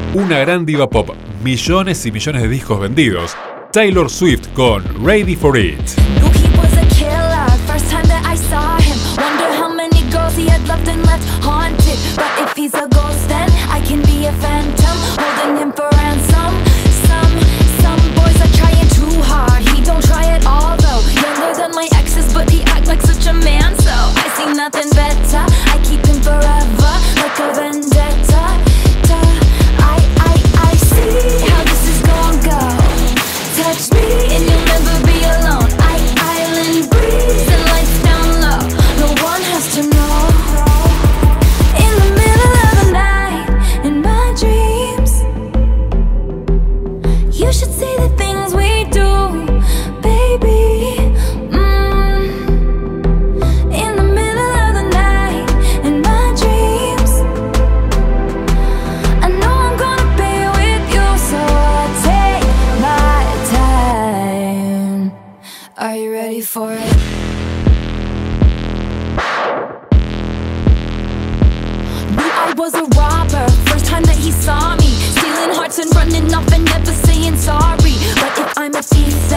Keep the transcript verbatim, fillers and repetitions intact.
Una gran diva pop, millones y millones de discos vendidos. Taylor Swift con Ready for It. Knew he was a killer, first time that I saw him. Wonder how many girls he had loved and left haunted. But if he's a ghost then I can be a phantom, holding him for ransom. Some, some boys are trying too hard. He don't try at all though. Younger than my exes but he act like such a man. So I see nothing better, I keep him forever, like a vendetta. I, I, I see how this is gonna go. Touch me and you'll never be alone. I, island breeze and lights down low. No one has to know. In the middle of the night, in my dreams, you should see the things we do, baby. Mm. In the middle of the night, in my dreams, I know I'm gonna be with you, so I'll take my time. Are you ready for it? Knew I was a robber, first time that he saw me, stealing hearts and running off and never saying sorry. But if I'm a thief